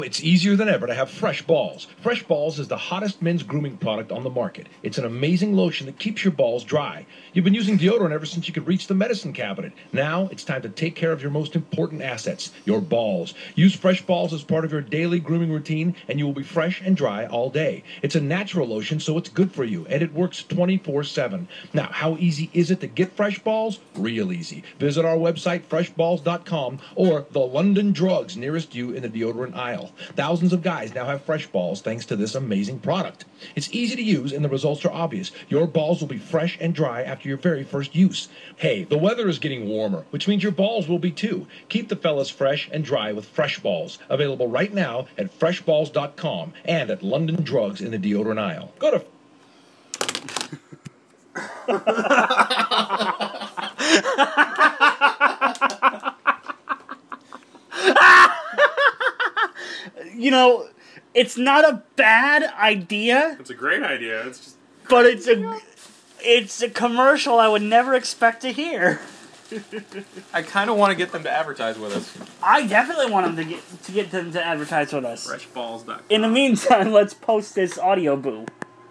It's easier than ever to have Fresh Balls. Fresh Balls is the hottest men's grooming product on the market. It's an amazing lotion that keeps your balls dry. You've been using deodorant ever since you could reach the medicine cabinet. Now it's time to take care of your most important assets, your balls. Use Fresh Balls as part of your daily grooming routine and you will be fresh and dry all day. It's a natural lotion, so it's good for you, and it works 24/7. Now, how easy is it to get Fresh Balls? Real easy. Visit our website, freshballs.com, or the London Drugs nearest you in the deodorant aisle. Thousands of guys now have Fresh Balls thanks to this amazing product. It's easy to use and the results are obvious. Your balls will be fresh and dry after your very first use. Hey, the weather is getting warmer, which means your balls will be too. Keep the fellas fresh and dry with Fresh Balls. Available right now at freshballs.com and at London Drugs in the deodorant aisle. Go to... You know, it's not a bad idea. It's a great idea. It's just... But it's a commercial I would never expect to hear. I kind of want to get them to advertise with us. I definitely want them to get them to advertise with us. Freshballs.com. In the meantime, let's post this audio boo.